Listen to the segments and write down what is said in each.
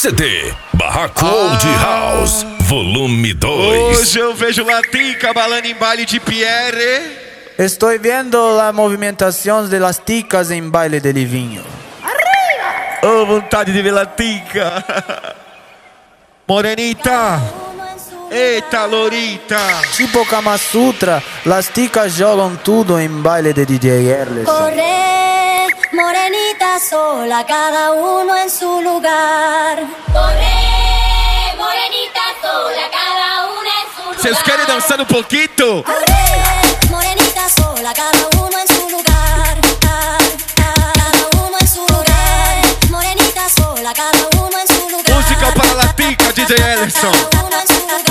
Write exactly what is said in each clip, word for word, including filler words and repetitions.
C D Barraco Old House, volume dois. Hoje eu vejo Latica balando em baile de Pierre. Estoy viendo la movimentación de las ticas en baile de Livinho. Oh, vontade de ver Latica. Morenita. Eita, Lorita. Tipo Kama Sutra, las ticas jogam tudo en baile de D J Erleson. Corre, morenita sola, cada uno en su lugar. Corre, morenita sola, cada una en su lugar. Vocês querem dançar um pouquinho? Corre, morenita sola, cada uno en su lugar. Cada uno en su lugar. Morenita sola, cada uno en su lugar. Música para Latica, D J Ellison. Cada uno en su lugar.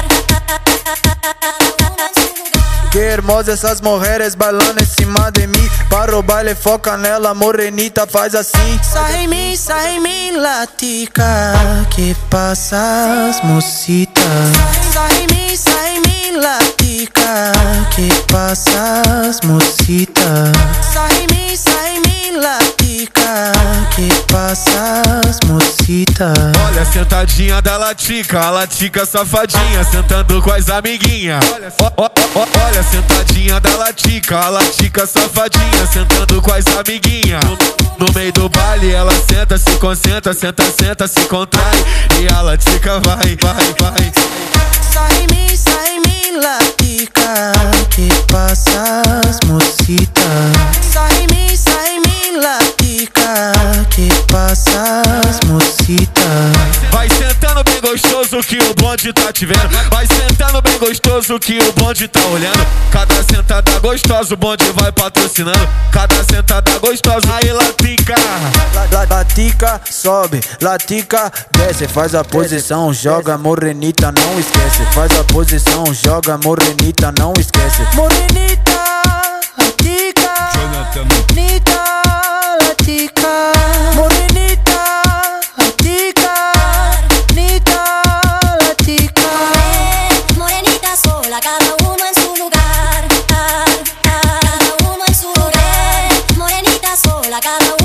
Que hermosa essas mulheres bailando em cima de mim. Para o baile, foca nela, morenita, faz assim. Sai em mim, sai em mim, Latica. Que passas, mocita? Sai em mim, sai em mim, Latica. Que passas, mocita? Sai em mim, sai em mim, Latica. Que passas, mocita? Olha a sentadinha da Latica, a Latica safadinha, sentando com as amiguinhas. Olha, ó, ó, ó, olha a sentadinha da Latica, a Latica safadinha, sentando com as amiguinhas. No, no meio do baile ela senta, se concentra, senta, senta, se contrai. E a Latica vai, vai, vai. Sai em mim, sai em mim, Latica. Que passas, mocita? Sai em mim, sai em mim, Latica. Que passas, mocita? Vai sentando bem gostoso que o bonde tá te vendo. Vai sentando bem gostoso que o bonde tá olhando. Cada sentada gostosa o bonde vai patrocinando. Cada sentada gostosa, aí Latica. La, Latica sobe, Latica desce. Faz a posição, joga morenita, não esquece. Faz a posição, joga morenita, não esquece. Morenita, Latica. Morenita, Latica. Morenita, Latica. Morenita, Latica. Morenita sola, cada uno en su lugar. Cada uno en su lugar. Morenita sola, cada uno.